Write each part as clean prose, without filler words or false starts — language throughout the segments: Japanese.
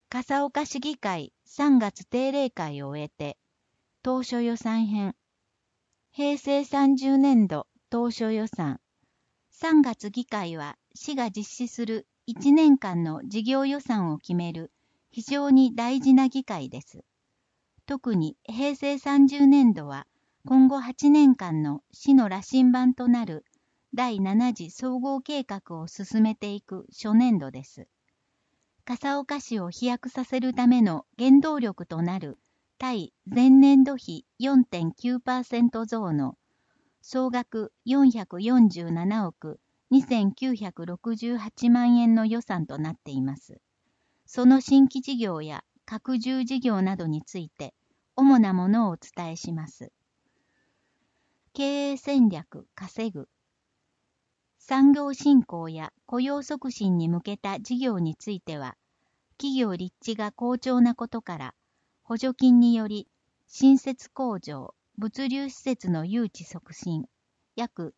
笠岡市議会3月定例会を終えて、当初予算編、平成30年度当初予算、3月議会は市が実施する1年間の事業予算を決める非常に大事な議会です。特に平成30年度は今後8年間の市の羅針盤となる第7次総合計画を進めていく初年度です。笠岡市を飛躍させるための原動力となる対前年度比 4.9% 増の総額447億2968万円の予算となっています。その新規事業や拡充事業などについて主なものをお伝えします。経営戦略稼ぐ。産業振興や雇用促進に向けた事業については、企業立地が好調なことから、補助金により新設工場、物流施設の誘致促進、約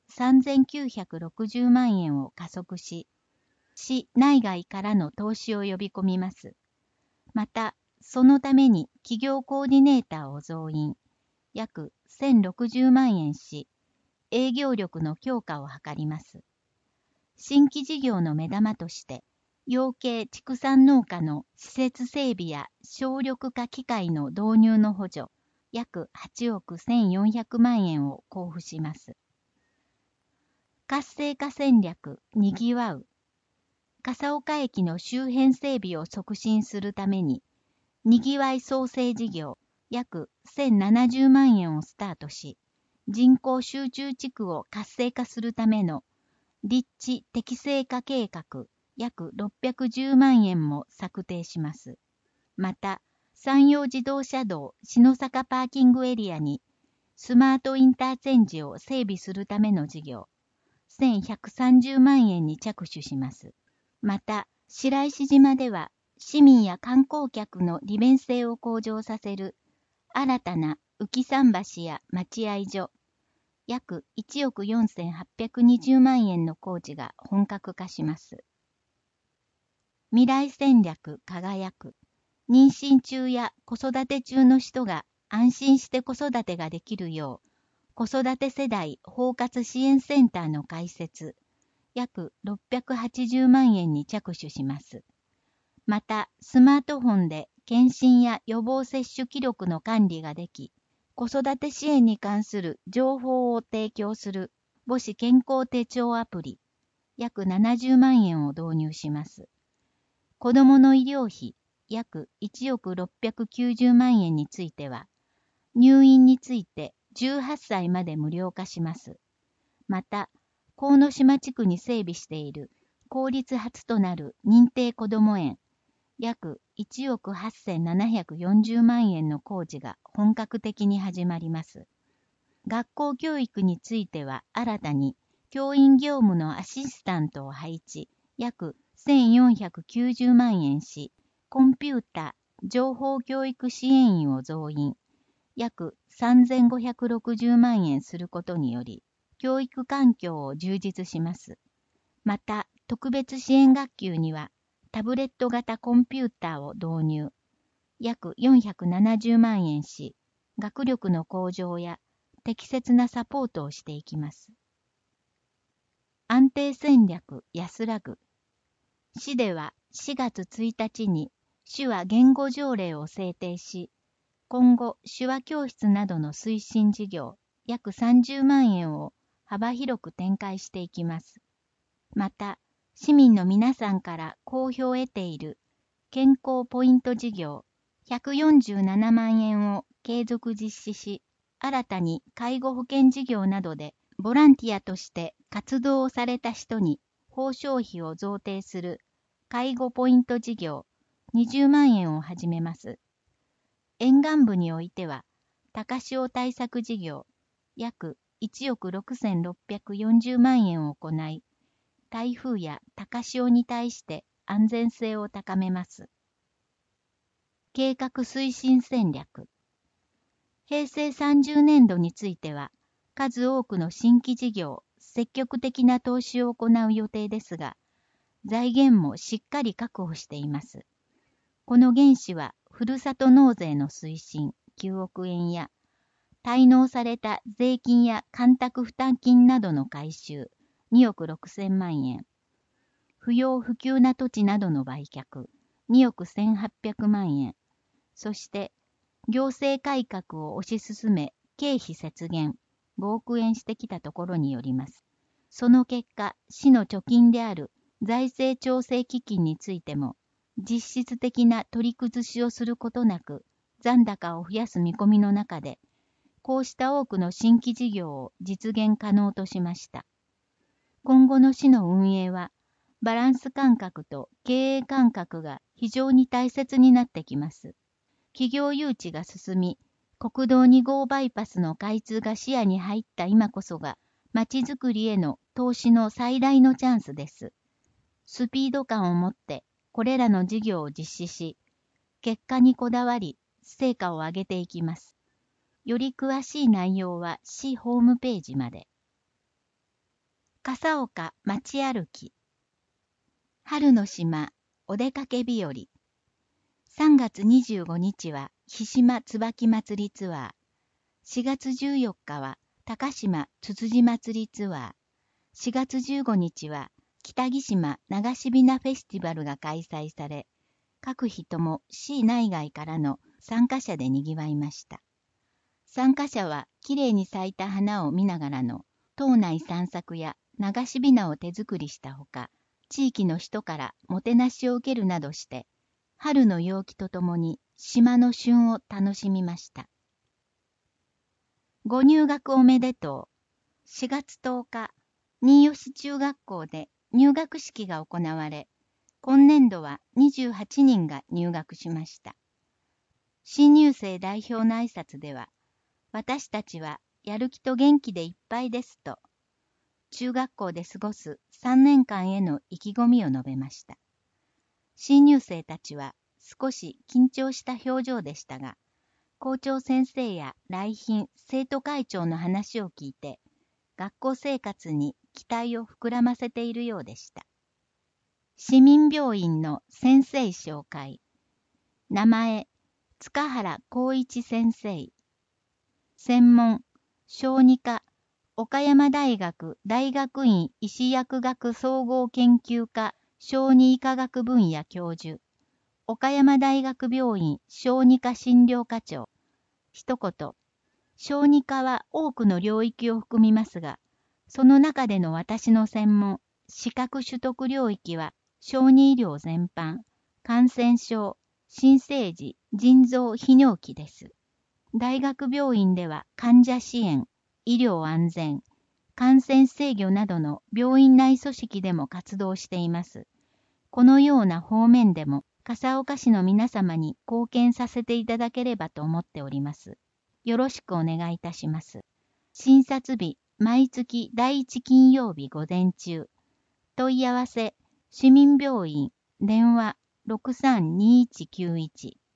3960万円を加速し、市内外からの投資を呼び込みます。また、そのために企業コーディネーターを増員、約1060万円し、営業力の強化を図ります。新規事業の目玉として、養鶏畜産農家の施設整備や省力化機械の導入の補助、約8億1400万円を交付します。活性化戦略にぎわう。笠岡駅の周辺整備を促進するために、にぎわい創生事業約1070万円をスタートし、人口集中地区を活性化するための立地適正化計画約610万円も策定します。また、山陽自動車道篠坂パーキングエリアにスマートインターチェンジを整備するための事業、1130万円に着手します。また、白石島では市民や観光客の利便性を向上させる新たな浮桟橋や待合所、約1億4820万円の工事が本格化します。未来戦略輝く。妊娠中や子育て中の人が安心して子育てができるよう、子育て世代包括支援センターの開設、約680万円に着手します。また、スマートフォンで検診や予防接種記録の管理ができ、子育て支援に関する情報を提供する母子健康手帳アプリ、約70万円を導入します。子どもの医療費、約1億690万円については、入院について18歳まで無料化します。また、鴻島地区に整備している公立初となる認定こども園、約1億8740万円の工事が本格的に始まります。学校教育については新たに教員業務のアシスタントを配置、約1490万円し、コンピュータ、情報教育支援員を増員、約3560万円することにより、教育環境を充実します。また、特別支援学級には、タブレット型コンピューターを導入、約470万円し、学力の向上や適切なサポートをしていきます。安定戦略安らぐ。市では4月1日に手話言語条例を制定し、今後手話教室などの推進事業約30万円を幅広く展開していきます。また、市民の皆さんから好評を得ている健康ポイント事業147万円を継続実施し、新たに介護保険事業などでボランティアとして活動をされた人に報奨費を贈呈する介護ポイント事業20万円を始めます。沿岸部においては、高潮対策事業約1億6640万円を行い、台風や高潮に対して安全性を高めます。計画推進戦略。平成30年度については、数多くの新規事業、積極的な投資を行う予定ですが、財源もしっかり確保しています。 この原資は、ふるさと納税の推進9億円や、滞納された税金や干託負担金などの回収2億6000万円、不要不急な土地などの売却2億1800万円、そして行政改革を推し進め経費節減5億円してきたところによります。その結果、市の貯金である財政調整基金についても実質的な取り崩しをすることなく残高を増やす見込みの中で、こうした多くの新規事業を実現可能としました。今後の市の運営は、バランス感覚と経営感覚が非常に大切になってきます。企業誘致が進み、国道2号バイパスの開通が視野に入った今こそが、まちづくりへの投資の最大のチャンスです。スピード感を持ってこれらの事業を実施し、結果にこだわり、成果を上げていきます。より詳しい内容は市ホームページまで。笠岡街歩き。春の島お出かけ日和。3月25日は日島椿祭りツアー。4月14日は高島つつじ祭りツアー。4月15日は北木島流しびなフェスティバルが開催され、各日とも市内外からの参加者で賑わいました。参加者はきれいに咲いた花を見ながらの島内散策や流しびなを手作りしたほか、地域の人からもてなしを受けるなどして、春の陽気とともに島の旬を楽しみました。ご入学おめでとう。4月10日、新吉中学校で入学式が行われ、今年度は28人が入学しました。新入生代表の挨拶では、私たちはやる気と元気でいっぱいですと、中学校で過ごす3年間への意気込みを述べました。新入生たちは少し緊張した表情でしたが、校長先生や来賓、生徒会長の話を聞いて、学校生活に期待を膨らませているようでした。市民病院の先生紹介。名前、塚原光一先生。専門、小児科、岡山大学大学院医歯薬学総合研究科小児医科学分野教授。岡山大学病院小児科診療科長。一言、小児科は多くの領域を含みますが、その中での私の専門、資格取得領域は小児医療全般、感染症、新生児、腎臓、泌尿器です。大学病院では患者支援、医療安全、感染制御などの病院内組織でも活動しています。このような方面でも笠岡市の皆様に貢献させていただければと思っております。よろしくお願いいたします。診察日、毎月第1金曜日午前中。問い合わせ、市民病院、電話 632191